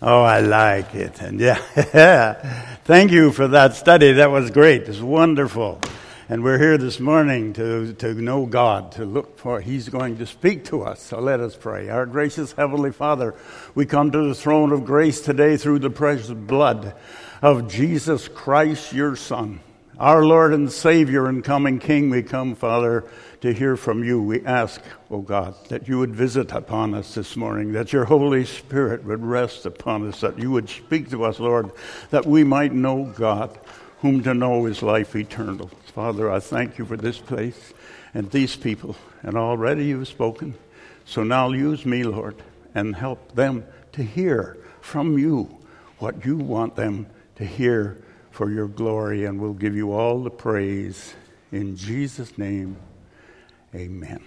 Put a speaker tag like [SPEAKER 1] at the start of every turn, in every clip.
[SPEAKER 1] Oh, I like it. And yeah, thank you for that study. That was great. It's wonderful. And we're here this morning to know God, to look for, He's going to speak to us. So let us pray. Our gracious Heavenly Father, we come to the throne of grace today through the precious blood of Jesus Christ, your Son. Our Lord and Savior and coming King, we come, Father, to hear from you. We ask, oh God, that you would visit upon us this morning, that your Holy Spirit would rest upon us, that you would speak to us, Lord, that we might know God, whom to know is life eternal. Father, I thank you for this place and these people, and already you've spoken. So now use me, Lord, and help them to hear from you what you want them to hear for your glory, and we'll give you all the praise. In Jesus' name, amen.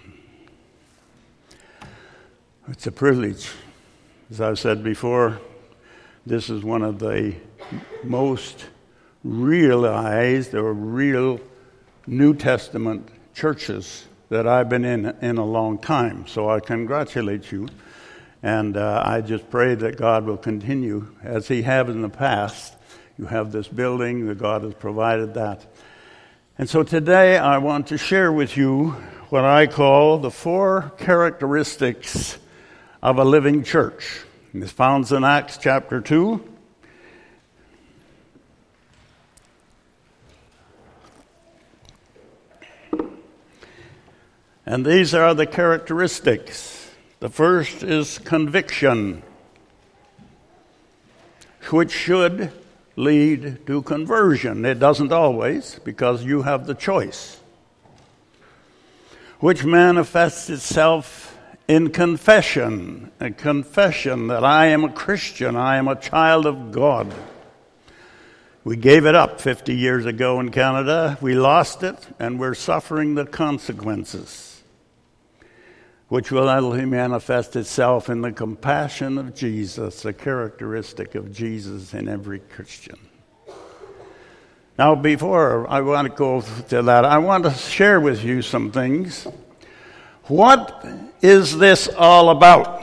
[SPEAKER 1] It's a privilege. As I've said before, this is one of the most realized or real New Testament churches that I've been in a long time. So I congratulate you, and I just pray that God will continue, as He has in the past. You have this building, that God has provided that. And so today I want to share with you what I call the 4 characteristics of a living church. And it's found in Acts chapter 2. And these are the characteristics. The first is conviction, which should lead to conversion. It doesn't always, because you have the choice, which manifests itself in confession, a confession that I am a Christian, I am a child of God. We gave it up 50 years ago in Canada. We lost it, and we're suffering the consequences, which will only manifest itself in the compassion of Jesus, a characteristic of Jesus in every Christian. Now, before I want to go to that, I want to share with you some things. What is this all about?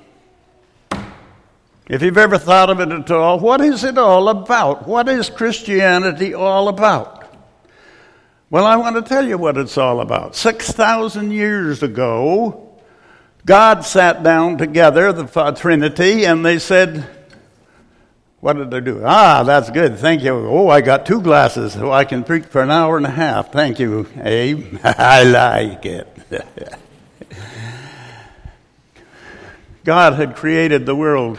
[SPEAKER 1] If you've ever thought of it at all, what is it all about? What is Christianity all about? Well, I want to tell you what it's all about. 6,000 years ago, God sat down together, the Trinity, and they said, what did they do? That's good, thank you. Oh, I got 2 glasses, so I can preach for an hour and a half. Thank you, Abe. I like it. God had created the world.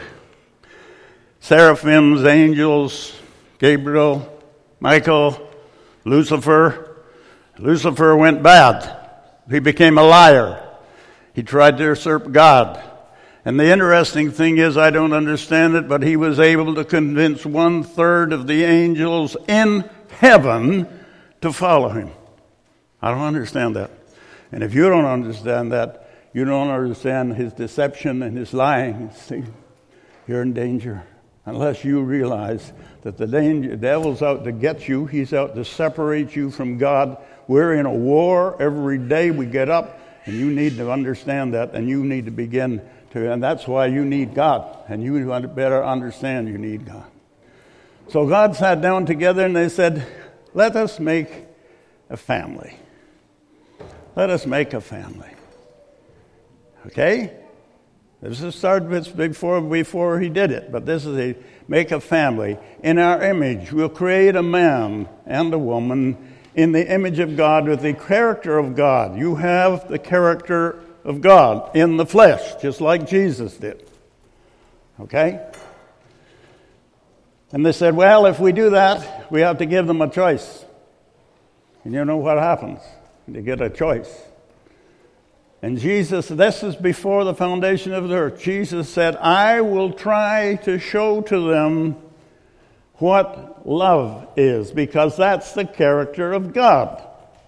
[SPEAKER 1] Seraphims, angels, Gabriel, Michael, Lucifer. Lucifer went bad. He became a liar. He tried to usurp God. And the interesting thing is, I don't understand it, but he was able to convince 1/3 of the angels in heaven to follow him. I don't understand that. And if you don't understand that, you don't understand his deception and his lying. See, you're in danger. Unless you realize that the devil's out to get you, he's out to separate you from God. We're in a war every day we get up. And you need to understand that, and you need to begin to, and that's why you need God. And you better understand you need God. So God sat down together and they said, let us make a family. Let us make a family. Okay? This is started before he did it, but this is make a family. In our image, we'll create a man and a woman in the image of God, with the character of God. You have the character of God in the flesh, just like Jesus did. Okay? And they said, well, if we do that, we have to give them a choice. And you know what happens? They get a choice. And Jesus, this is before the foundation of the earth. Jesus said, I will try to show to them what love is, because that's the character of God.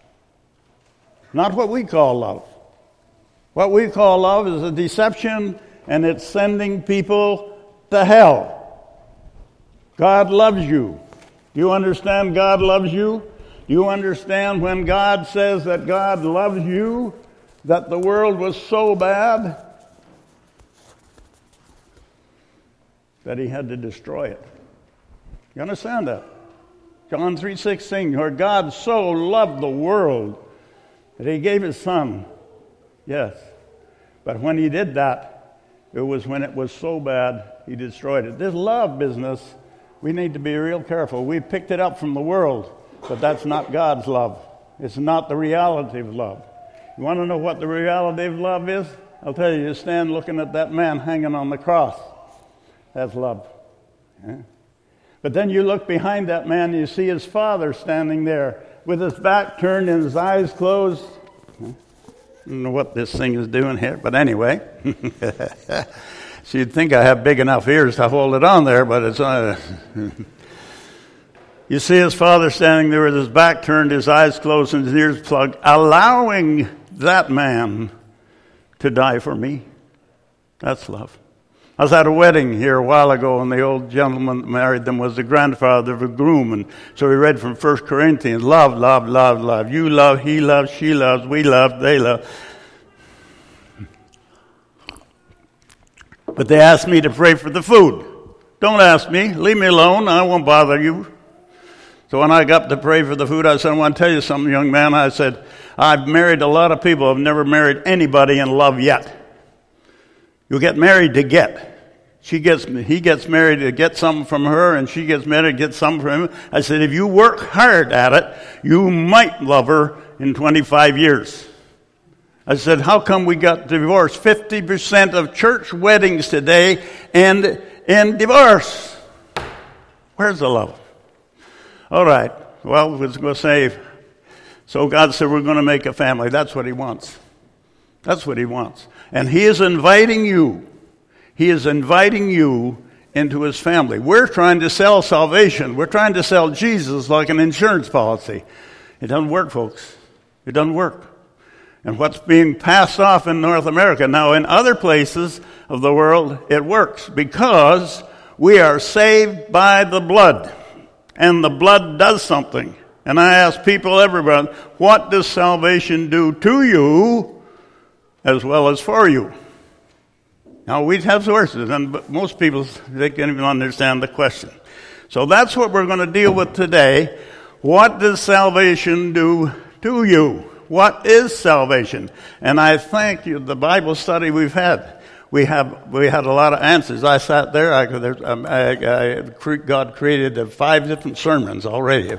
[SPEAKER 1] Not what we call love. What we call love is a deception, and it's sending people to hell. God loves you. Do you understand God loves you? Do you understand when God says that God loves you, that the world was so bad that he had to destroy it. You understand that? John 3:16, where God so loved the world that he gave his son. Yes. But when he did that, it was when it was so bad, he destroyed it. This love business, we need to be real careful. We picked it up from the world, but that's not God's love. It's not the reality of love. You want to know what the reality of love is? I'll tell you, you stand looking at that man hanging on the cross. That's love. Yeah? But then you look behind that man and you see his father standing there with his back turned and his eyes closed. I don't know what this thing is doing here, but anyway. So you'd think I have big enough ears to hold it on there, but it's not. You see his father standing there with his back turned, his eyes closed, and his ears plugged, allowing that man to die for me. That's love. I was at a wedding here a while ago, and the old gentleman that married them was the grandfather of the groom, and so he read from 1 Corinthians, love, love, love, love. You love, he loves, she loves, we love, they love. But they asked me to pray for the food. Don't ask me. Leave me alone. I won't bother you. So when I got to pray for the food, I said, I want to tell you something, young man. I said, I've married a lot of people. I've never married anybody in love yet. You get married to get. He gets married to get something from her, and she gets married to get something from him. I said, if you work hard at it, you might love her in 25 years. I said, how come we got divorced? 50% of church weddings today end in divorce. Where's the love? All right. Well, we're going to say, so God said we're going to make a family. That's what he wants. That's what he wants. And he is inviting you. He is inviting you into his family. We're trying to sell salvation. We're trying to sell Jesus like an insurance policy. It doesn't work, folks. It doesn't work. And what's being passed off in North America. Now, in other places of the world, it works because we are saved by the blood. And the blood does something. And I ask people everywhere, what does salvation do to you as well as for you? Now, we have sources, and most people, they can't even understand the question. So that's what we're going to deal with today. What does salvation do to you? What is salvation? And I thank you, the Bible study we've had. We had a lot of answers. I sat there. God created 5 different sermons already.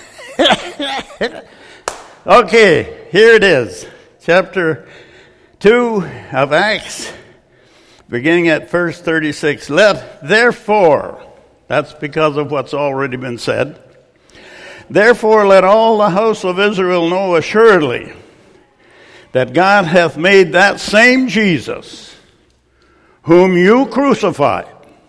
[SPEAKER 1] Okay, here it is. Chapter 2 of Acts, beginning at verse 36. Therefore, that's because of what's already been said. Therefore, let all the house of Israel know assuredly that God hath made that same Jesus, whom you crucified,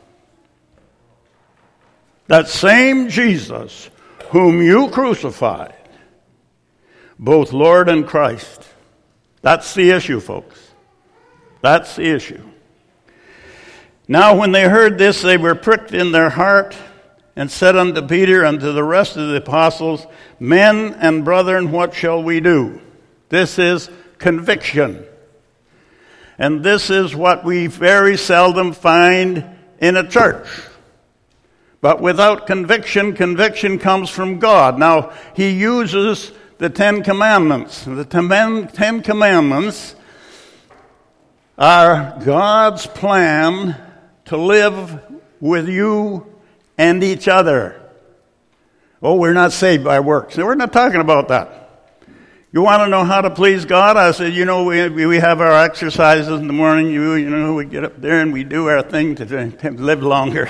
[SPEAKER 1] that same Jesus, whom you crucified, both Lord and Christ. That's the issue, folks. That's the issue. Now when they heard this, they were pricked in their heart, and said unto Peter and to the rest of the apostles, Men and brethren, what shall we do? This is conviction. And this is what we very seldom find in a church. But without conviction, conviction comes from God. Now, he uses the 10 Commandments. The 10 Commandments are God's plan to live with you and each other. Oh, we're not saved by works. We're not talking about that. You want to know how to please God? I said, we have our exercises in the morning. We get up there and we do our thing to live longer.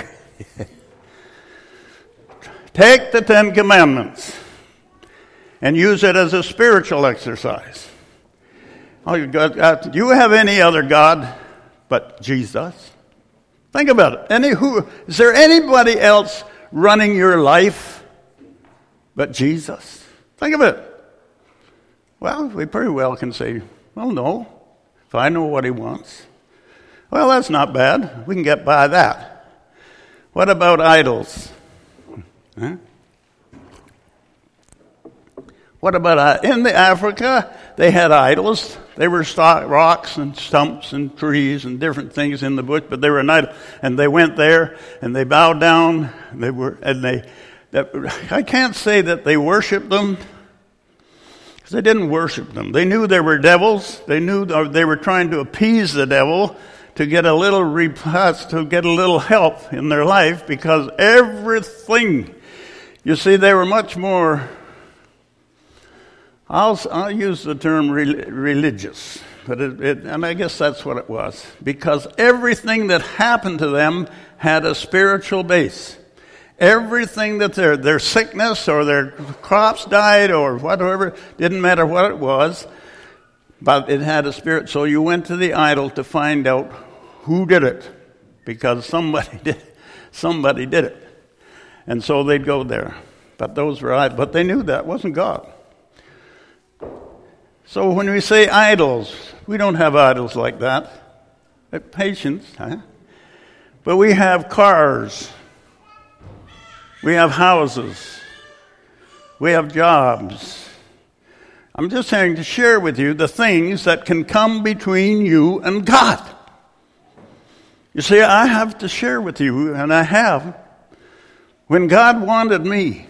[SPEAKER 1] Take the 10 Commandments and use it as a spiritual exercise. Oh, do you have any other God but Jesus? Think about it. Is there anybody else running your life but Jesus? Think of it. Well, we pretty well can say, well, no. If I know what he wants. Well, that's not bad. We can get by that. What about idols? Huh? What about in the Africa? They had idols. They were rocks and stumps and trees and different things in the bush, but they were an idol. And they went there and they bowed down. I can't say that they worshipped them, because they didn't worship them. They knew they were devils. They knew they were trying to appease the devil to get a little repulse, to get a little help in their life, because everything, you see, they were much more, I'll use the term religious, but and I guess that's what it was, because everything that happened to them had a spiritual base. Everything that their sickness or their crops died or whatever, didn't matter what it was, but it had a spirit. So you went to the idol to find out who did it, because somebody did it. And so they'd go there. But but they knew that wasn't God. So when we say idols, we don't have idols like that. Patience, huh? But we have cars. We have houses. We have jobs. I'm just saying to share with you the things that can come between you and God. You see, I have to share with you, and I have. When God wanted me,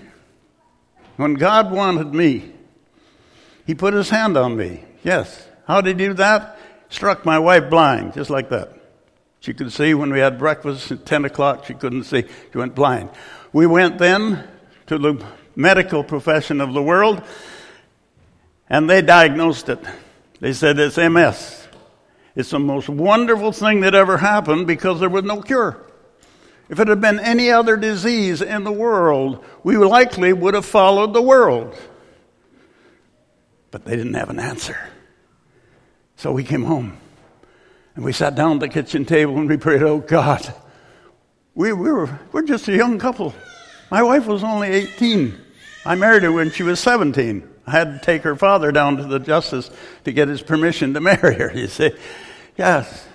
[SPEAKER 1] He put His hand on me. Yes. How did He do that? Struck my wife blind, just like that. She could see when we had breakfast at 10 o'clock. She couldn't see. She went blind. We went then to the medical profession of the world, and they diagnosed it. They said it's MS. It's the most wonderful thing that ever happened, because there was no cure. If it had been any other disease in the world, we likely would have followed the world. But they didn't have an answer. So we came home, and we sat down at the kitchen table, and we prayed, oh God. We're just a young couple. My wife was only 18. I married her when she was 17. I had to take her father down to the justice to get his permission to marry her, you see. Yes.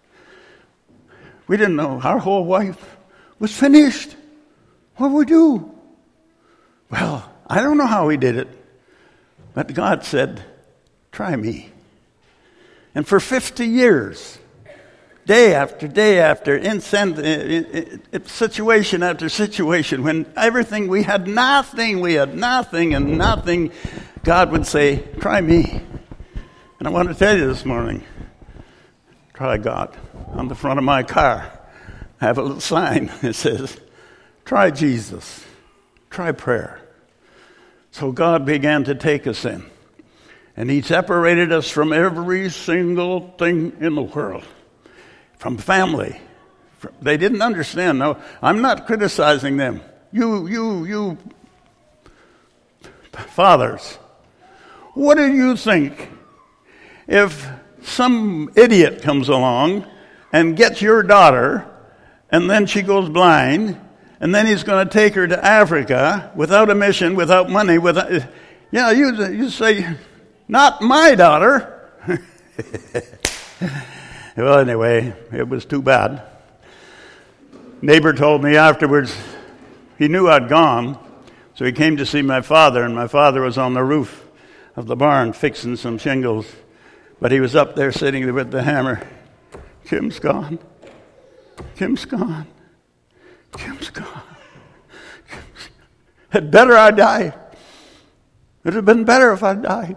[SPEAKER 1] We didn't know. Our whole life was finished. What do we do? Well, I don't know how we did it, but God said, try me. And for 50 years, day after day after situation after situation, when everything, we had nothing, and nothing, God would say, try me. And I want to tell you this morning, try God. On the front of my car, I have a little sign that says, try Jesus, try prayer. So God began to take us in. And He separated us from every single thing in the world. From family. They didn't understand. No, I'm not criticizing them. You fathers, what do you think if some idiot comes along and gets your daughter, and then she goes blind, and then he's going to take her to Africa without a mission, without money, you say, not my daughter. Well, anyway, it was too bad. Neighbor told me afterwards, he knew I'd gone, so he came to see my father, and my father was on the roof of the barn fixing some shingles. But he was up there sitting there with the hammer. Kim's gone. Kim's gone. Kim's gone. Had better I die. It would have been better if I died.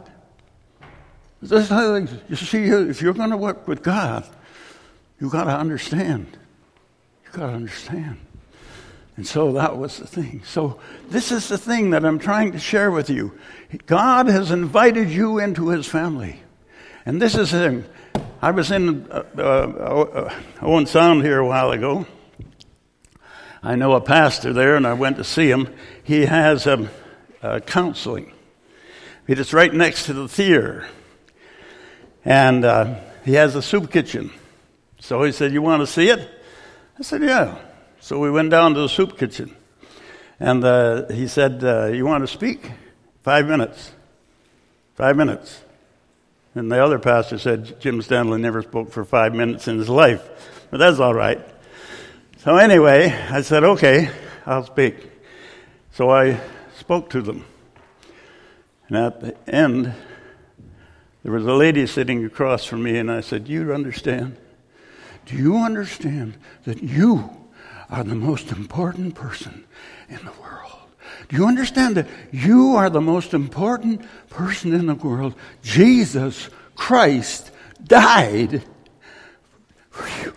[SPEAKER 1] You see, if you're going to work with God, you've got to understand. You've got to understand. And so that was the thing. So this is the thing that I'm trying to share with you. God has invited you into His family. And this is Him. I was in Owen Sound here a while ago. I know a pastor there, and I went to see him. He has counseling. It's right next to the theater. And he has a soup kitchen. So he said, you want to see it? I said, yeah. So we went down to the soup kitchen. And he said, you want to speak? 5 minutes. 5 minutes. And the other pastor said, Jim Stanley never spoke for 5 minutes in his life. But that's all right. So anyway, I said, okay, I'll speak. So I spoke to them. And at the end, there was a lady sitting across from me, and I said, "Do you understand? Do you understand that you are the most important person in the world? Do you understand that you are the most important person in the world? Jesus Christ died for you."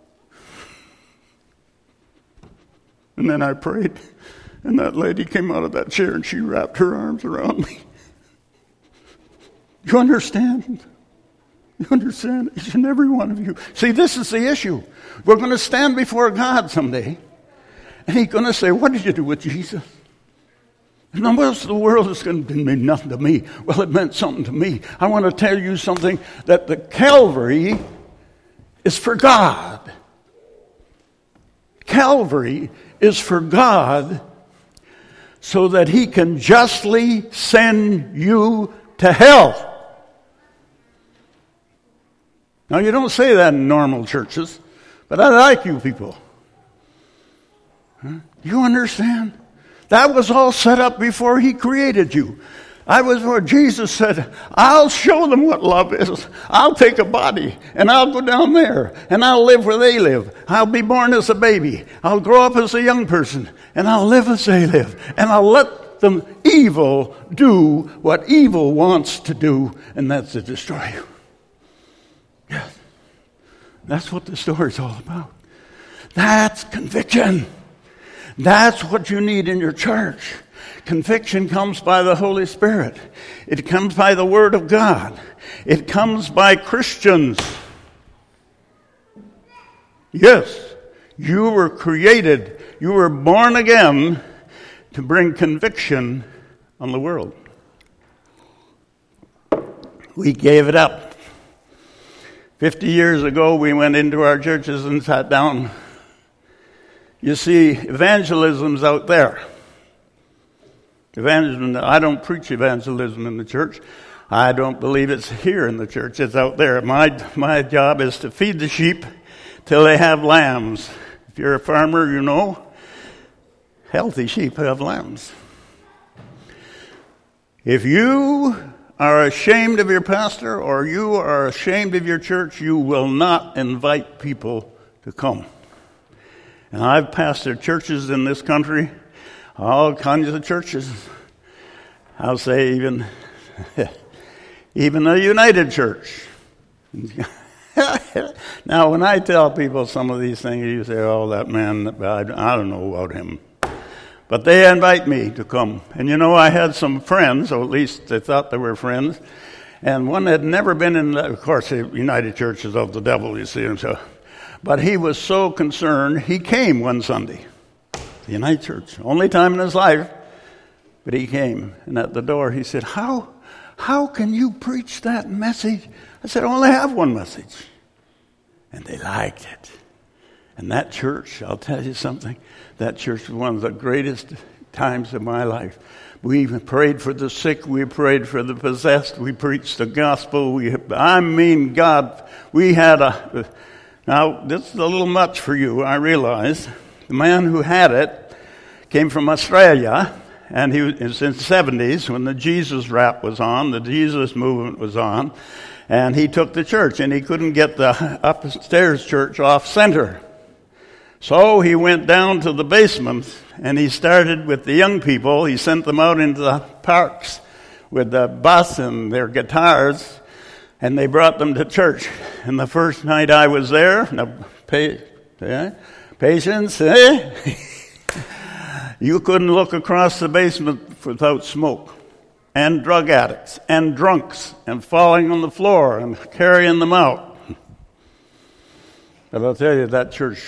[SPEAKER 1] And then I prayed, and that lady came out of that chair, and she wrapped her arms around me. You understand? You understand? Each and every one of you. See, this is the issue. We're going to stand before God someday, and He's going to say, "What did you do with Jesus?" And the most of the world is going to mean nothing to me. Well, it meant something to me. I want to tell you something, that the Calvary is for God. Calvary is for God so that He can justly send you to hell. Now, you don't say that in normal churches, but I like you people. Huh? You understand? That was all set up before He created you. I was where Jesus said, "I'll show them what love is. I'll take a body, and I'll go down there, and I'll live where they live. I'll be born as a baby. I'll grow up as a young person, and I'll live as they live. And I'll let them evil do what evil wants to do, and that's to destroy you." Yes. That's what the story's all about. That's conviction. That's what you need in your church. Conviction comes by the Holy Spirit. It comes by the Word of God. It comes by Christians. Yes, you were created, you were born again to bring conviction on the world. We gave it up. 50 years ago, we went into our churches and sat down. You see, evangelism's out there. Evangelism, I don't preach evangelism in the church. I don't believe it's here in the church. It's out there. My job is to feed the sheep till they have lambs. If you're a farmer, you know, healthy sheep have lambs. If you are ashamed of your pastor or you are ashamed of your church, you will not invite people to come. And I've pastored churches in this country, all kinds of churches. I'll say even a United Church. Now, when I tell people some of these things, you say, "Oh, that man, I don't know about him." But they invite me to come. And you know, I had some friends, or at least they thought they were friends, and one had never been in, of course, the United Church is of the devil, you see. And so, but he was so concerned, he came one Sunday. The United Church, only time in his life, but he came. And at the door he said, how can you preach that message? I said, "I only have one message." And they liked it. And that church, I'll tell you something, that church was one of the greatest times of my life. We prayed for the sick, we prayed for the possessed, we preached the gospel. God, we had now this is a little much for you, I realize. The man who had it came from Australia, and he was in the 70s when the Jesus rap was on, the Jesus movement was on, and he took the church, and he couldn't get the upstairs church off center. So he went down to the basement, and he started with the young people. He sent them out into the parks with the bus and their guitars, and they brought them to church. And the first night I was there, patience, eh? You couldn't look across the basement without smoke, and drug addicts, and drunks, and falling on the floor, and carrying them out. But I'll tell you, that church,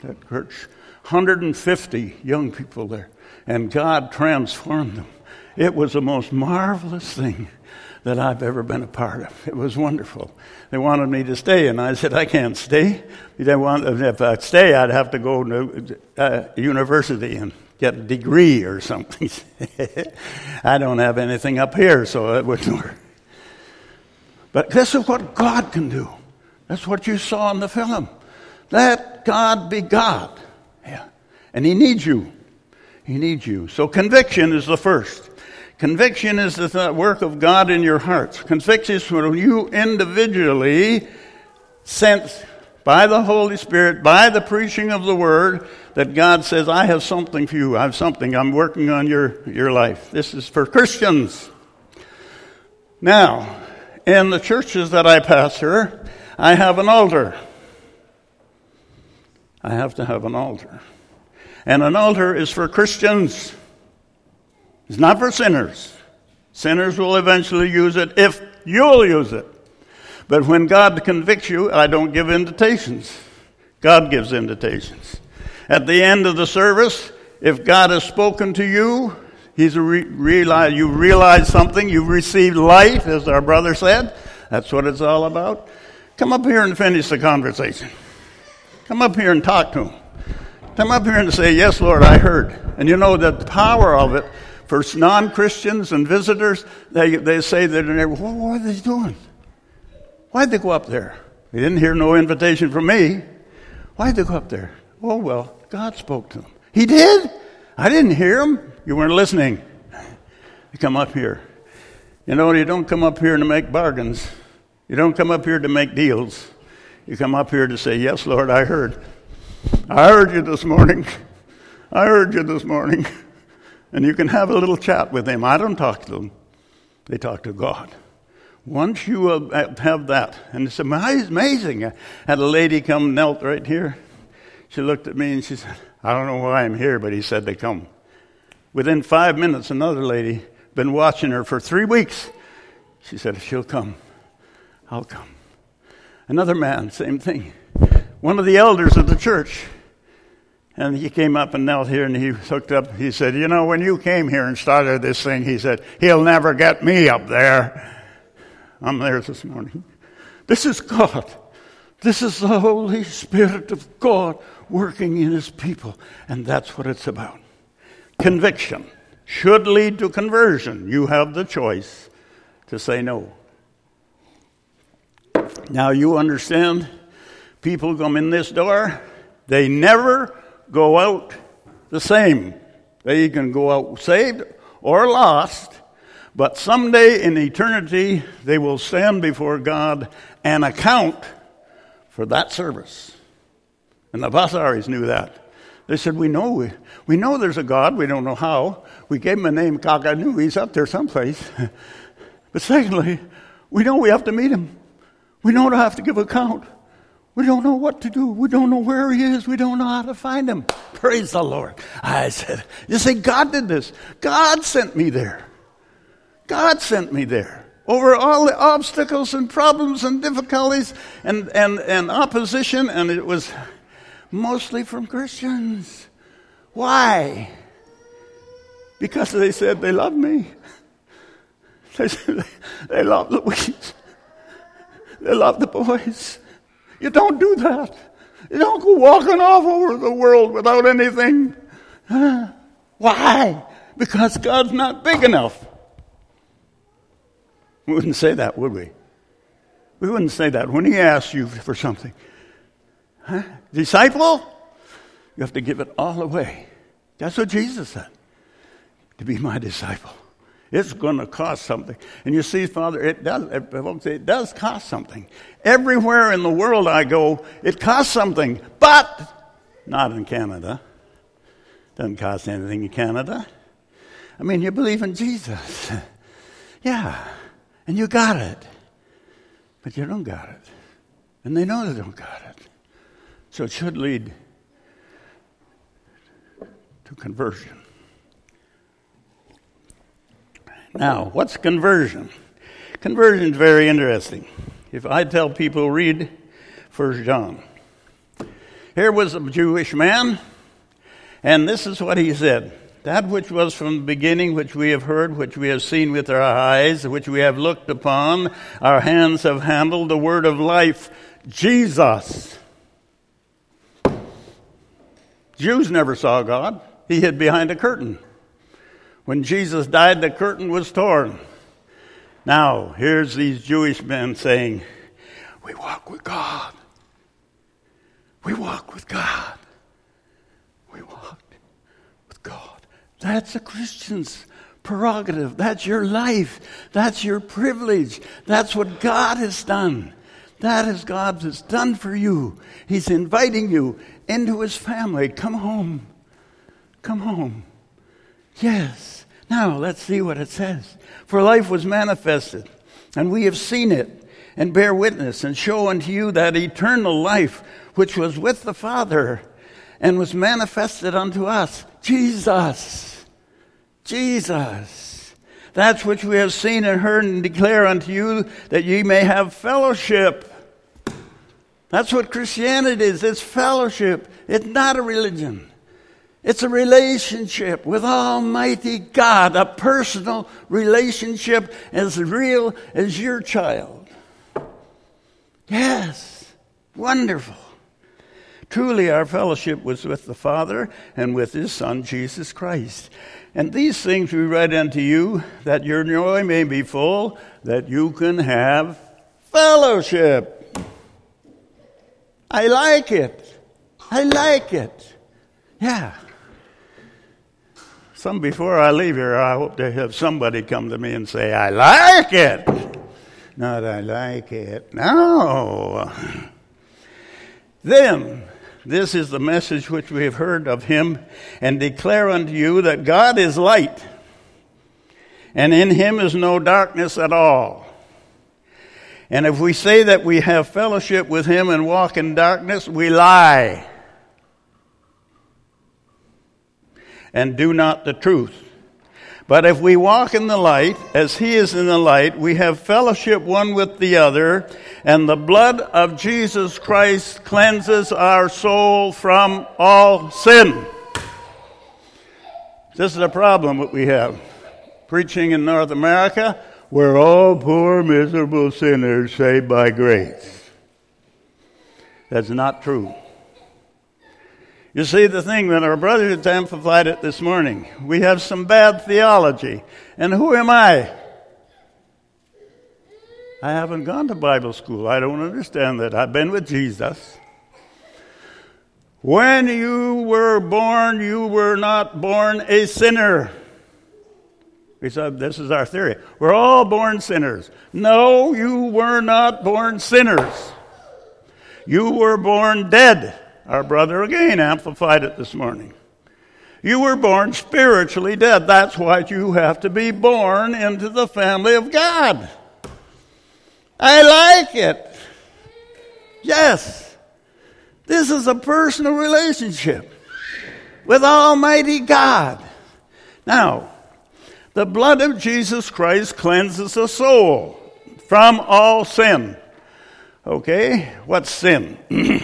[SPEAKER 1] 150 young people there, and God transformed them. It was the most marvelous thing that I've ever been a part of. It was wonderful. They wanted me to stay, and I said, "I can't stay." If I'd stay, I'd have to go to university and get a degree or something. I don't have anything up here, so it wouldn't work. But this is what God can do. That's what you saw in the film. Let God be God. Yeah. And He needs you. He needs you. So conviction is the first. Conviction is the work of God in your hearts. Conviction is when you individually sense by the Holy Spirit, by the preaching of the Word, that God says, I have something for you. I have something. I'm working on your life. This is for Christians. Now, in the churches that I pastor, I have an altar. I have to have an altar. And an altar is for Christians. It's not for sinners. Sinners will eventually use it if you'll use it. But when God convicts you, I don't give invitations. God gives invitations. At the end of the service, if God has spoken to you, you realize something, you've received life, as our brother said. That's what it's all about. Come up here and finish the conversation. Come up here and talk to him. Come up here and say, yes, Lord, I heard. And you know the power of it for non-Christians and visitors, they say that, what are they doing? Why'd they go up there? They didn't hear no invitation from me. Why'd they go up there? Oh, well, God spoke to them. He did? I didn't hear him. You weren't listening. You come up here. You know, you don't come up here to make bargains. You don't come up here to make deals. You come up here to say, yes, Lord, I heard. I heard you this morning. I heard you this morning. And you can have a little chat with him. I don't talk to them. They talk to God. Once you have that, and it's amazing. I had a lady come, knelt right here. She looked at me and she said, I don't know why I'm here, but he said to come. Within 5 minutes, another lady, been watching her for 3 weeks. She said, if she'll come, I'll come. Another man, same thing. One of the elders of the church. And he came up and knelt here and he hooked up. He said, you know, when you came here and started this thing, he said, he'll never get me up there. I'm there this morning. This is God. This is the Holy Spirit of God working in his people. And that's what it's about. Conviction should lead to conversion. You have the choice to say no. Now you understand, people come in this door, they never go out the same. They can go out saved or lost, but someday in eternity, they will stand before God and account for that service. And the Basaris knew that. They said, we know there's a God. We don't know how. We gave him a name, Kakanu. He's up there someplace. But secondly, we know we have to meet him. We don't have to give account. We don't know what to do. We don't know where he is. We don't know how to find him. Praise the Lord. I said, you say, God did this. God sent me there. God sent me there. Over all the obstacles and problems and difficulties and opposition, and it was mostly from Christians. Why? Because they said they love me. They said they love Louise. They love the boys. You don't do that. You don't go walking off over the world without anything. Why? Because God's not big enough. We wouldn't say that, would we? We wouldn't say that when he asks you for something. Disciple, you have to give it all away. That's what Jesus said. To be my disciple. It's going to cost something. And you see, Father, it does cost something. Everywhere in the world I go, it costs something. But not in Canada. Doesn't cost anything in Canada. I mean, you believe in Jesus. Yeah. And you got it. But you don't got it. And they know they don't got it. So it should lead to conversion. Now, what's conversion? Conversion is very interesting. If I tell people, read 1 John. Here was a Jewish man, and this is what he said. That which was from the beginning, which we have heard, which we have seen with our eyes, which we have looked upon, our hands have handled, the word of life, Jesus. Jews never saw God. He hid behind a curtain. When Jesus died, the curtain was torn. Now, here's these Jewish men saying, we walk with God. We walk with God. We walk with God. That's a Christian's prerogative. That's your life. That's your privilege. That's what God has done. That is God has done for you. He's inviting you into his family. Come home. Come home. Yes. Now, let's see what it says. For life was manifested, and we have seen it, and bear witness, and show unto you that eternal life which was with the Father, and was manifested unto us. Jesus. Jesus. That's which we have seen and heard and declare unto you, that ye may have fellowship. That's what Christianity is. It's fellowship. It's not a religion. It's a relationship with Almighty God, a personal relationship as real as your child. Yes, wonderful. Truly our fellowship was with the Father and with his Son, Jesus Christ. And these things we write unto you, that your joy may be full, that you can have fellowship. I like it. I like it. Yeah. Before I leave here, I hope to have somebody come to me and say, I like it. Not I like it. No. Then, this is the message which we have heard of him, and declare unto you that God is light, and in him is no darkness at all. And if we say that we have fellowship with him and walk in darkness, we lie and do not the truth. But if we walk in the light, as he is in the light, we have fellowship one with the other, and the blood of Jesus Christ cleanses our soul from all sin. This is a problem that we have. Preaching in North America, we're all poor, miserable sinners saved by grace. That's not true. You see, the thing that our brother has amplified it this morning. We have some bad theology. And who am I? I haven't gone to Bible school. I don't understand that. I've been with Jesus. When you were born, you were not born a sinner. We said this is our theory. We're all born sinners. No, you were not born sinners. You were born dead. Our brother again amplified it this morning. You were born spiritually dead. That's why you have to be born into the family of God. I like it. Yes. This is a personal relationship with Almighty God. Now, the blood of Jesus Christ cleanses the soul from all sin. Okay, what's sin?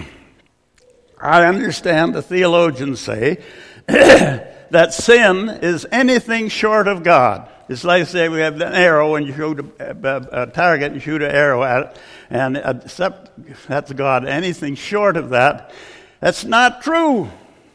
[SPEAKER 1] I understand the theologians say that sin is anything short of God. It's like, say, we have an arrow and you shoot a target and shoot an arrow at it, and except that's God. Anything short of that, that's not true.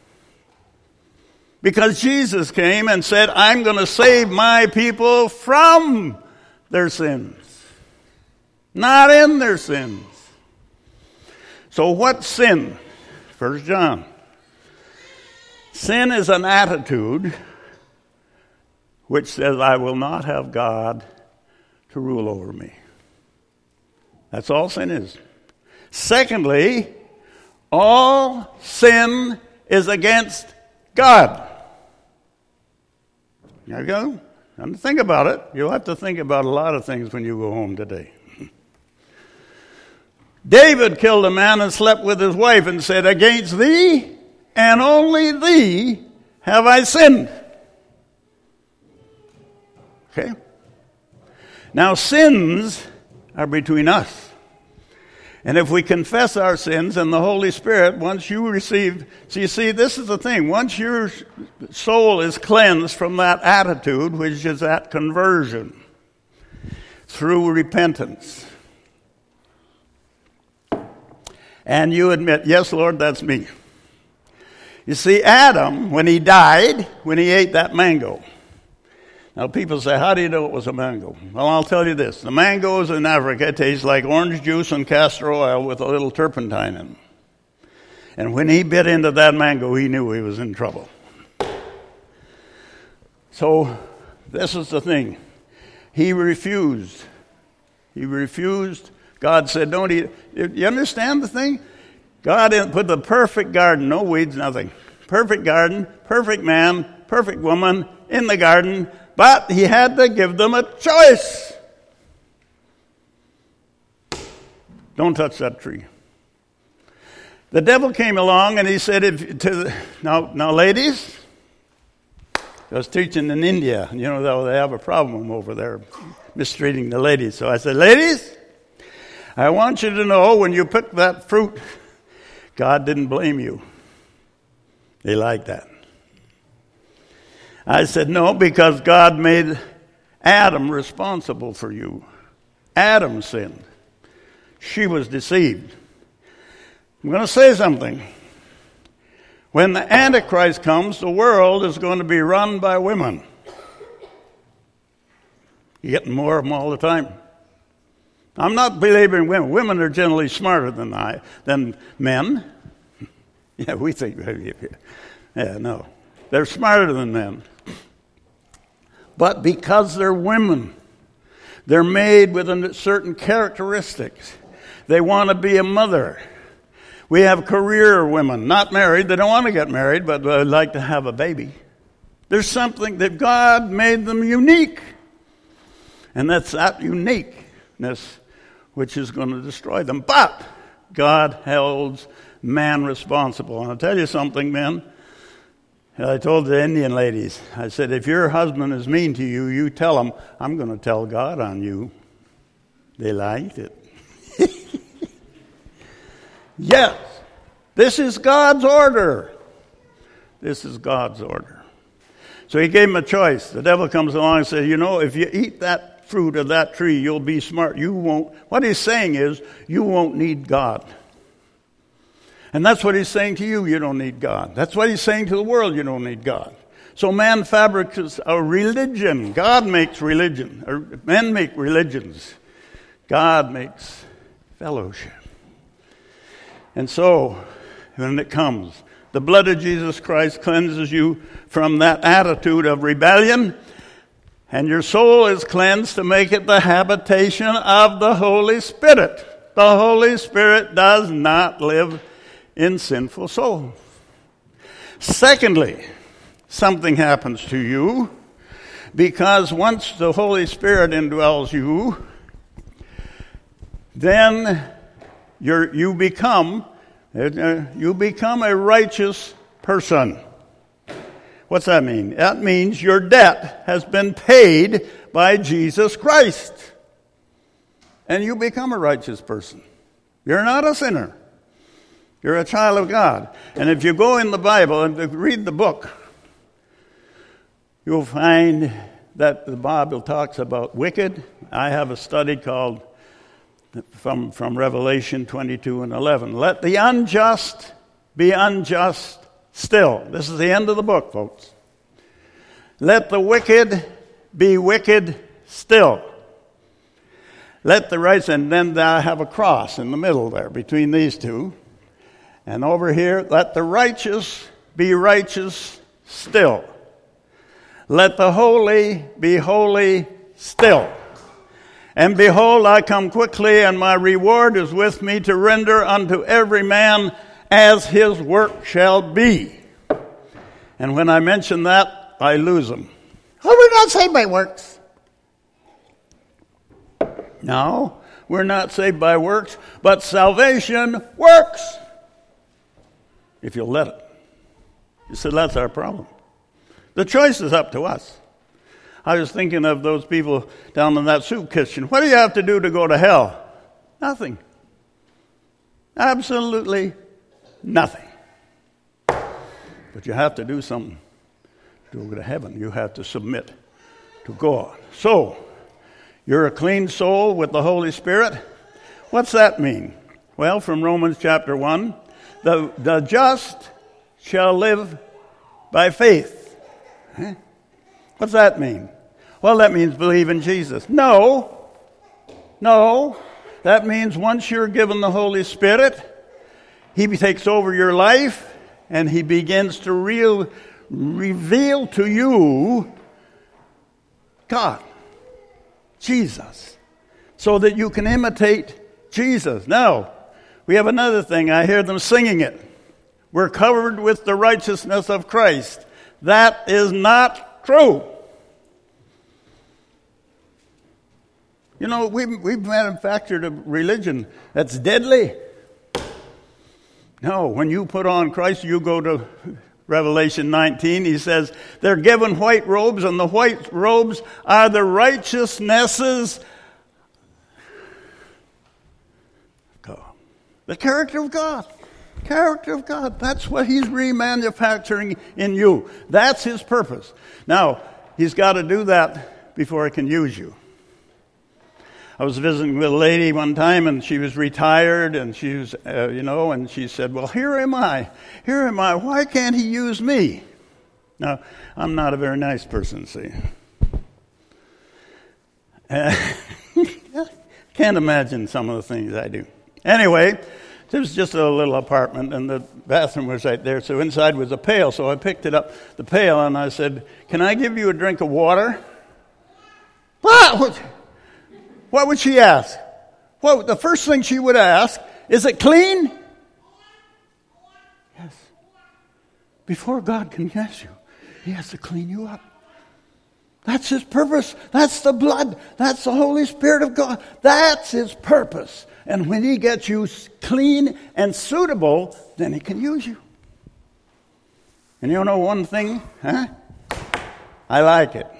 [SPEAKER 1] Because Jesus came and said, I'm going to save my people from their sins, not in their sins. So what's sin? 1 John. Sin is an attitude which says, I will not have God to rule over me. That's all sin is. Secondly, all sin is against God. There you go. And think about it. You'll have to think about a lot of things when you go home today. David killed a man and slept with his wife and said, against thee and only thee have I sinned. Okay? Now, sins are between us. And if we confess our sins and the Holy Spirit, once you receive... So you see, this is the thing. Once your soul is cleansed from that attitude, which is that conversion, through repentance, and you admit, yes, Lord, that's me. You see, Adam, when he died, when he ate that mango. Now, people say, how do you know it was a mango? Well, I'll tell you this. The mangoes in Africa taste like orange juice and castor oil with a little turpentine in them. And when he bit into that mango, he knew he was in trouble. So This is the thing. He refused. He refused. God said, don't eat. You understand the thing? God put the perfect garden, no weeds, nothing. Perfect garden, perfect man, perfect woman in the garden, but he had to give them a choice. Don't touch that tree. The devil came along and he said, now ladies, I was teaching in India. You know, they have a problem over there mistreating the ladies. So I said, ladies, I want you to know when you pick that fruit, God didn't blame you. They like that. I said, no, because God made Adam responsible for you. Adam sinned. She was deceived. I'm going to say something. When the Antichrist comes, the world is going to be run by women. You're getting more of them all the time. I'm not belaboring women. Women are generally smarter than men. Yeah, we think. Yeah, no. They're smarter than men. But because they're women, they're made with certain characteristics. They want to be a mother. We have career women, not married. They don't want to get married, but they'd like to have a baby. There's something that God made them unique. And that's that uniqueness which is going to destroy them. But God holds man responsible. And I'll tell you something, men. I told the Indian ladies, I said, if your husband is mean to you, you tell him, I'm going to tell God on you. They liked it. Yes, this is God's order. This is God's order. So he gave him a choice. The devil comes along and says, if you eat that fruit of that tree, you'll be smart. You won't. What he's saying is, you won't need God. And that's what he's saying to you. You don't need God. That's what he's saying to the world. You don't need God. So man fabricates a religion. God makes religion. Or men make religions. God makes fellowship. And so, when it comes, the blood of Jesus Christ cleanses you from that attitude of rebellion, and your soul is cleansed to make it the habitation of the Holy Spirit. The Holy Spirit does not live in sinful souls. Secondly, something happens to you, because once the Holy Spirit indwells you, then you become a righteous person. What's that mean? That means your debt has been paid by Jesus Christ. And you become a righteous person. You're not a sinner. You're a child of God. And if you go in the Bible and read the book, you'll find that the Bible talks about wicked. I have a study called from Revelation 22 and 11. Let the unjust be unjust still. This is the end of the book, folks. Let the wicked be wicked still. Let the righteous, and then I have a cross in the middle there between these two. And over here, let the righteous be righteous still. Let the holy be holy still. And behold, I come quickly, and my reward is with me to render unto every man as his work shall be. And when I mention that, I lose them. Oh, we're not saved by works. No, we're not saved by works, but salvation works. If you'll let it. You said that's our problem. The choice is up to us. I was thinking of those people down in that soup kitchen. What do you have to do to go to hell? Nothing. Absolutely nothing. But you have to do something to go to heaven. You have to submit to God. So, you're a clean soul with the Holy Spirit. What's that mean? Well, from Romans chapter 1, the just shall live by faith. Huh? What's that mean? Well, that means believe in Jesus. No. That means once you're given the Holy Spirit, He takes over your life and He begins to reveal to you God, Jesus, so that you can imitate Jesus. Now, we have another thing. I hear them singing it. We're covered with the righteousness of Christ. That is not true. You know, we've manufactured a religion that's deadly. No, when you put on Christ, you go to Revelation 19, he says, they're given white robes, and the white robes are the righteousnesses of God. The character of God. Character of God. That's what he's remanufacturing in you. That's his purpose. Now, he's got to do that before he can use you. I was visiting with a lady one time, and she was retired, and she was, and she said, well, here am I. Why can't he use me? Now, I'm not a very nice person, see. Can't imagine some of the things I do. Anyway, there was just a little apartment, and the bathroom was right there, so inside was a pail, so I picked it up, the pail, and I said, can I give you a drink of water? What would she ask? Well, the first thing she would ask, is it clean? Yes. Before God can bless you, he has to clean you up. That's his purpose. That's the blood. That's the Holy Spirit of God. That's his purpose. And when he gets you clean and suitable, then he can use you. And you know one thing? I like it.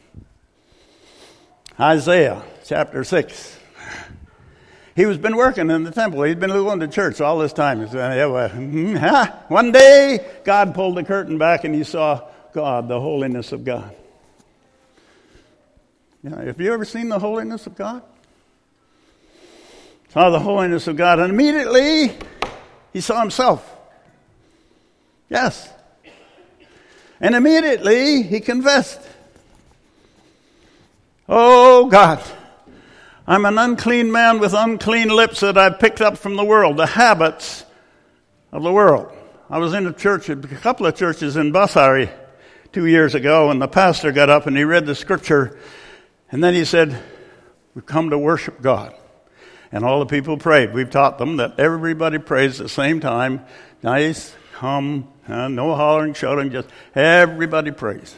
[SPEAKER 1] Isaiah chapter 6. He was been working in the temple. He'd been going to church all this time. One day, God pulled the curtain back and he saw God, the holiness of God. Have you ever seen the holiness of God? Saw the holiness of God, and immediately he saw himself. Yes. And immediately he confessed. Oh God, I'm an unclean man with unclean lips that I've picked up from the world, the habits of the world. I was in a church, a couple of churches in Basari 2 years ago, and the pastor got up and he read the scripture, and then he said, we've come to worship God. And all the people prayed. We've taught them that everybody prays at the same time. Nice, hum, no hollering, shouting, just everybody prays.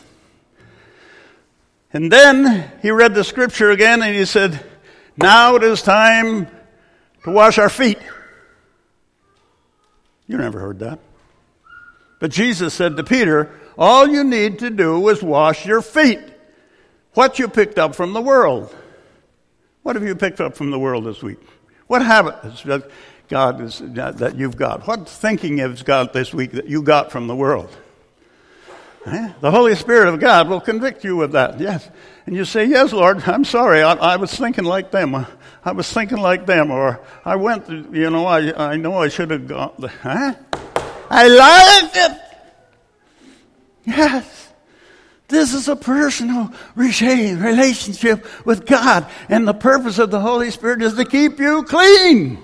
[SPEAKER 1] And then he read the scripture again and he said, now it is time to wash our feet. You never heard that. But Jesus said to Peter, all you need to do is wash your feet. What you picked up from the world. What have you picked up from the world this week? What habits that God is, that you've got? What thinking has God this week that you got from the world? The Holy Spirit of God will convict you of that, yes. And you say, yes, Lord, I'm sorry, I was thinking like them. I was thinking like them, or I went, I know I should have gone. I like it. Yes. This is a personal relationship with God, and the purpose of the Holy Spirit is to keep you clean.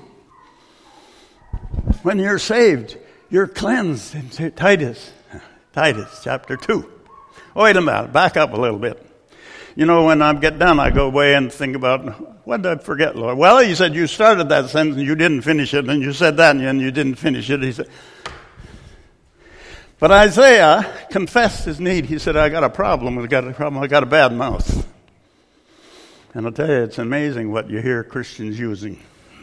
[SPEAKER 1] When you're saved, you're cleansed. In Titus chapter 2. Oh, wait a minute, back up a little bit. When I get done, I go away and think about, what did I forget, Lord? Well, he said, you started that sentence and you didn't finish it, and you said that and you didn't finish it. He said, but Isaiah confessed his need. He said, I got a problem. I got a bad mouth. And I'll tell you, it's amazing what you hear Christians using.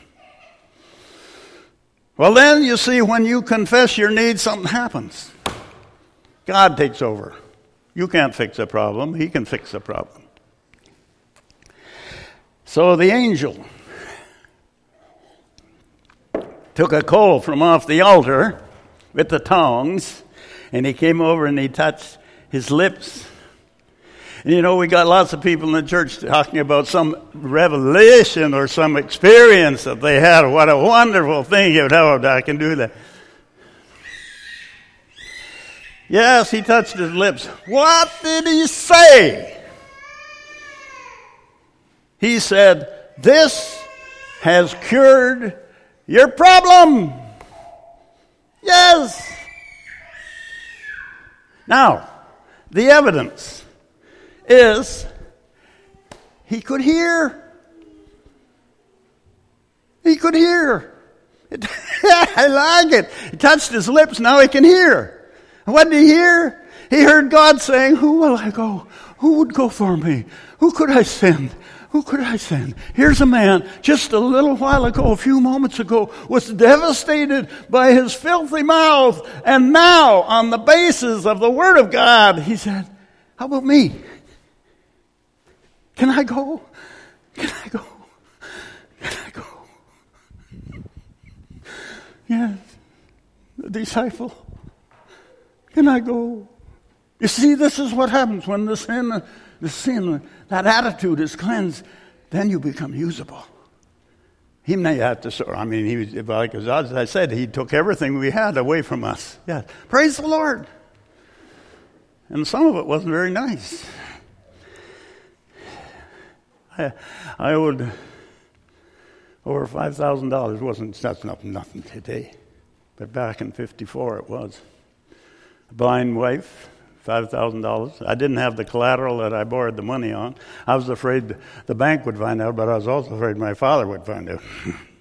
[SPEAKER 1] Well, then, you see, when you confess your need, something happens. God takes over. You can't fix a problem. He can fix a problem. So the angel took a coal from off the altar with the tongs, and he came over and he touched his lips. And we got lots of people in the church talking about some revelation or some experience that they had. What a wonderful thing. I can do that. Yes, he touched his lips. What did he say? He said, this has cured your problem. Yes. Now, the evidence is He could hear. He could hear. I like it. He touched his lips, now he can hear. And what did he hear? He heard God saying, who will I go? Who would go for me? Who could I send? Who could I send? Here's a man, just a little while ago, a few moments ago, was devastated by his filthy mouth. And now, on the basis of the Word of God, he said, how about me? Can I go? Can I go? Can I go? Yes, the disciple. Can I go? You see, this is what happens when the sin, that attitude is cleansed. Then you become usable. He may have to, he was, like as I said, he took everything we had away from us. Yeah, praise the Lord. And some of it wasn't very nice. I owed over $5,000. That's nothing today, but back in '54 it was. A blind wife, $5,000. I didn't have the collateral that I borrowed the money on. I was afraid the bank would find out, but I was also afraid my father would find out.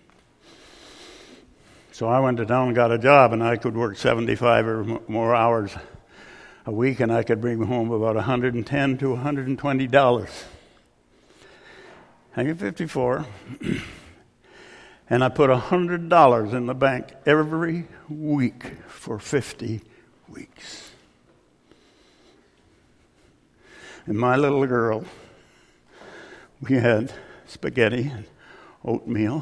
[SPEAKER 1] So I went to town and got a job, and I could work 75 or more hours a week, and I could bring home about $110 to $120. I get 54, and I put $100 in the bank every week for 50 weeks. And my little girl, we had spaghetti and oatmeal,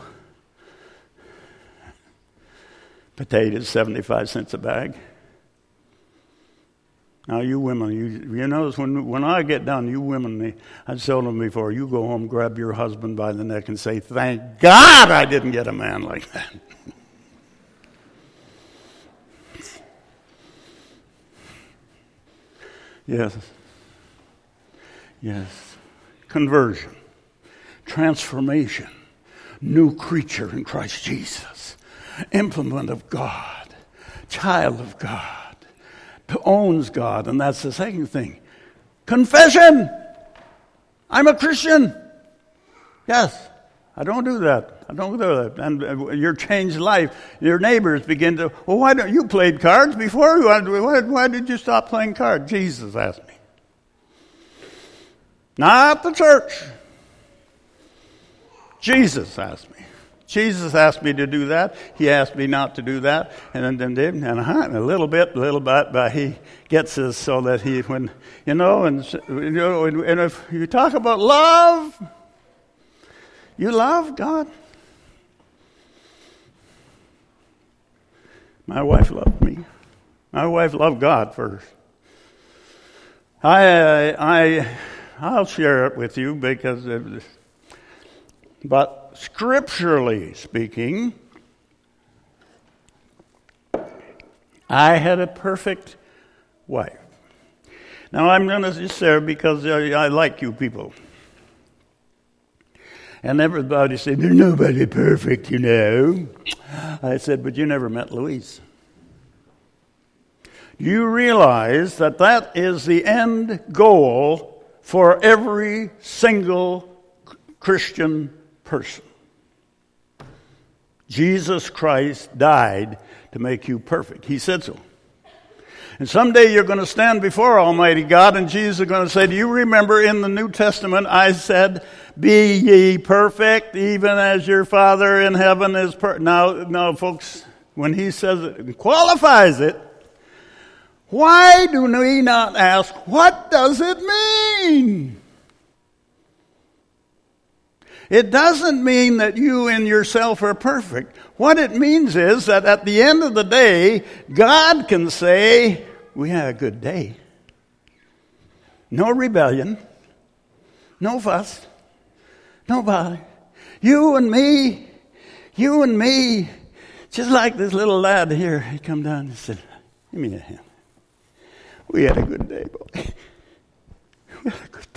[SPEAKER 1] potatoes, 75 cents a bag. Now, you women, you notice when I get done, you women, I've told them before, you go home, grab your husband by the neck and say, thank God I didn't get a man like that. Yes. Yes. Conversion. Transformation. New creature in Christ Jesus. Implement of God. Child of God. Owns God. And that's the second thing. Confession. I'm a Christian. Yes. I don't do that. I don't do that. And your changed life, your neighbors begin to, well, why don't you played cards before? Why did you stop playing cards? Jesus asked me. Not the church. Jesus asked me. Jesus asked me to do that. He asked me not to do that. And then did. And a little bit, but he gets us so that he, when, and if you talk about love, you love God. My wife loved me. My wife loved God first. I'll share it with you but scripturally speaking, I had a perfect wife. Now I'm going to just say because I like you people. And everybody said, there's nobody perfect, I said, but you never met Louise. You realize that is the end goal for every single Christian person. Jesus Christ died to make you perfect. He said so. And someday you're going to stand before Almighty God, and Jesus is going to say, do you remember in the New Testament I said, be ye perfect, even as your Father in heaven is perfect. Now, folks, when he says it and qualifies it, why do we not ask, what does it mean? It doesn't mean that you in yourself are perfect. What it means is that at the end of the day, God can say, we had a good day. No rebellion. No fuss. Nobody. You and me. Just like this little lad here. He come down and said, give me a hand. We had a good day, boy. We had a good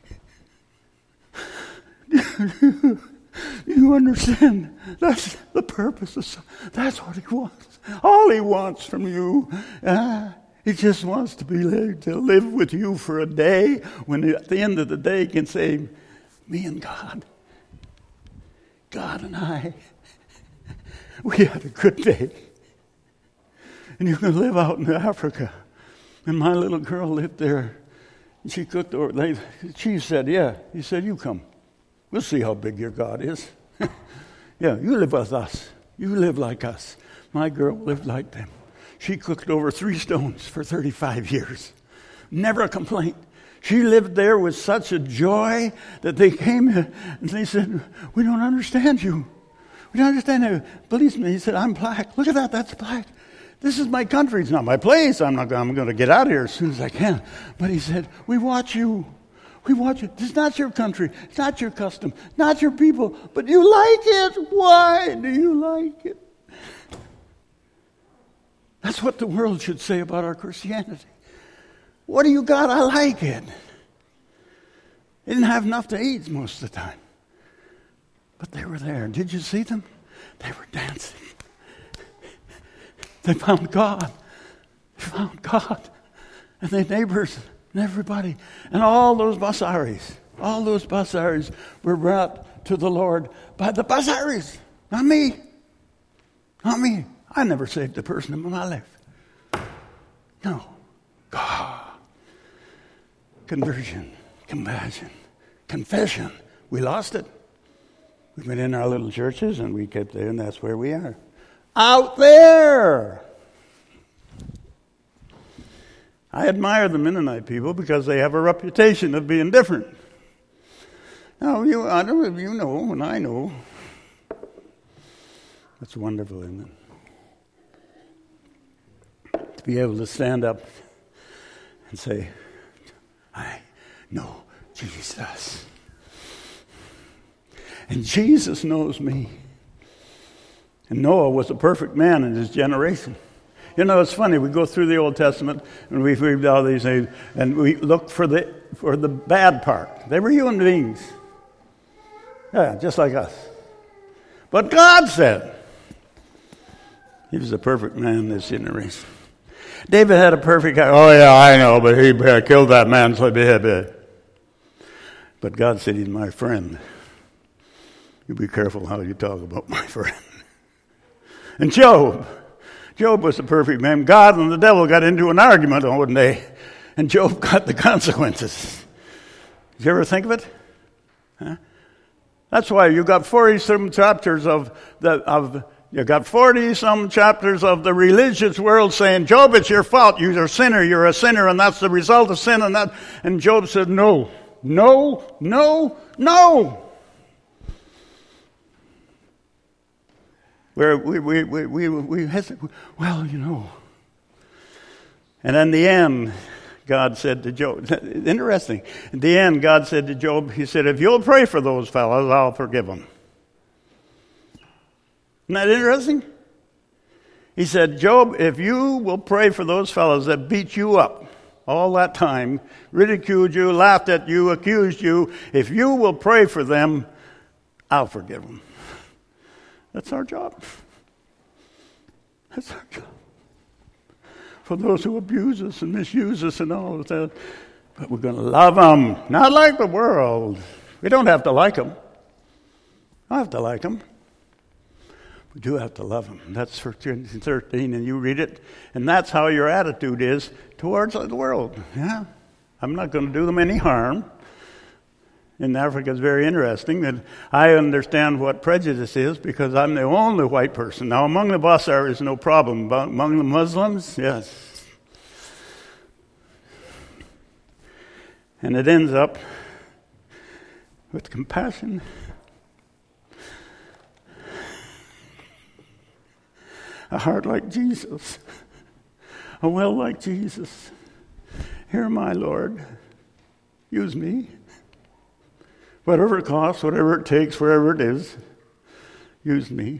[SPEAKER 1] day. You understand? That's the purpose of that's what he wants. All he wants from you. He just wants to be there to live with you for a day when at the end of the day he can say, Me and God. God and I. We had a good day. And you can live out in Africa. And my little girl lived there. And she cooked over. The chief said, yeah. He said, you come. We'll see how big your God is. Yeah, you live with us. You live like us. My girl lived like them. She cooked over 3 stones for 35 years. Never a complaint. She lived there with such a joy that they came and they said, we don't understand you. We don't understand you. Policeman, he said, I'm black. Look at that, that's black. This is my country. It's not my place. I'm going to get out of here as soon as I can. But he said, we watch you. We watch you. It's not your country. It's not your custom. Not your people. But you like it. Why do you like it? That's what the world should say about our Christianity. What do you got? I like it. They didn't have enough to eat most of the time. But they were there. Did you see them? They were dancing. They found God. They found God. And their neighbors and everybody. And all those Basaris were brought to the Lord by the Basaris. Not me. Not me. I never saved a person in my life. No. God. Conversion. Compassion. Confession. We lost it. We've been in our little churches and we kept there, and that's where we are. Out there. I admire the Mennonite people because they have a reputation of being different. Now, I don't know if you know, and I know. It's wonderful, isn't it? To be able to stand up and say, I know Jesus. And Jesus knows me. And Noah was a perfect man in his generation. You know, it's funny. We go through the Old Testament and we read all these things, and we look for the bad part. They were human beings. Yeah, just like us. But God said he was a perfect man in this generation. David had a perfect guy. Oh, yeah, I know, but he killed that man. So but God said he's my friend. You be careful how you talk about my friend. And Job was a perfect man. God and the devil got into an argument one day, and Job got the consequences. Did you ever think of it? Huh? That's why you got 40-some chapters of the religious world saying, Job, it's your fault. You're a sinner, and that's the result of sin. And Job said, no. Where we hesitate. Well, you know. And in the end, God said to Job, interesting. In the end, God said to Job, he said, if you'll pray for those fellows, I'll forgive them. Isn't that interesting? He said, Job, if you will pray for those fellows that beat you up all that time, ridiculed you, laughed at you, accused you, if you will pray for them, I'll forgive them. That's our job. That's our job. For those who abuse us and misuse us and all of that. But we're going to love them. Not like the world. We don't have to like them. I don't have to like them. We do have to love them. That's 13, and you read it. And that's how your attitude is towards the world. Yeah. I'm not going to do them any harm. In Africa, it's very interesting that I understand what prejudice is because I'm the only white person. Now, among the Basaris, no problem. But among the Muslims, yes. And it ends up with compassion. A heart like Jesus. A will like Jesus. Here, my Lord, use me. Whatever it costs, whatever it takes, wherever it is, use me.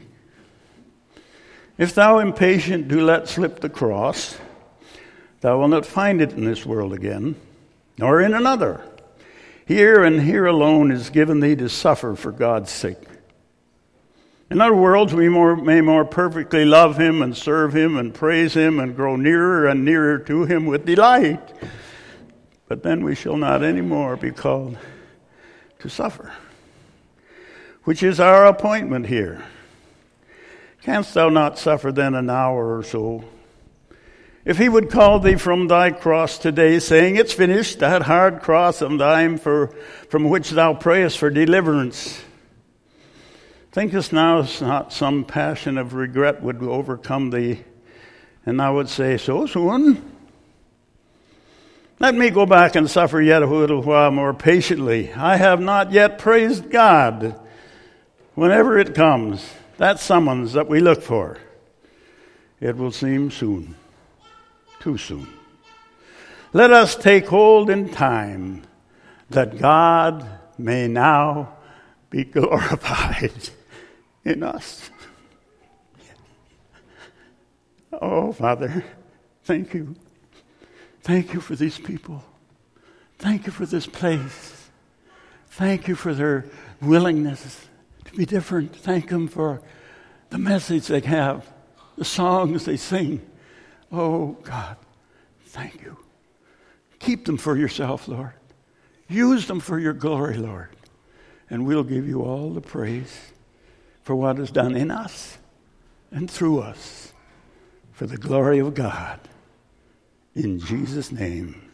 [SPEAKER 1] If thou impatient do let slip the cross, thou wilt not find it in this world again, nor in another. Here and here alone is given thee to suffer for God's sake. In other worlds, we may more perfectly love him and serve him and praise him and grow nearer and nearer to him with delight. But then we shall not any more be called to suffer, which is our appointment here. Canst thou not suffer then an hour or so? If he would call thee from thy cross today, saying, it's finished, that hard cross of thine from which thou prayest for deliverance, thinkest now not some passion of regret would overcome thee, and thou would say, so soon? Let me go back and suffer yet a little while more patiently. I have not yet praised God. Whenever it comes, that summons that we look for, it will seem soon, too soon. Let us take hold in time that God may now be glorified in us. Oh, Father, thank you. Thank you for these people. Thank you for this place. Thank you for their willingness to be different. Thank them for the message they have, the songs they sing. Oh, God, thank you. Keep them for yourself, Lord. Use them for your glory, Lord. And we'll give you all the praise for what is done in us and through us for the glory of God. In Jesus' name.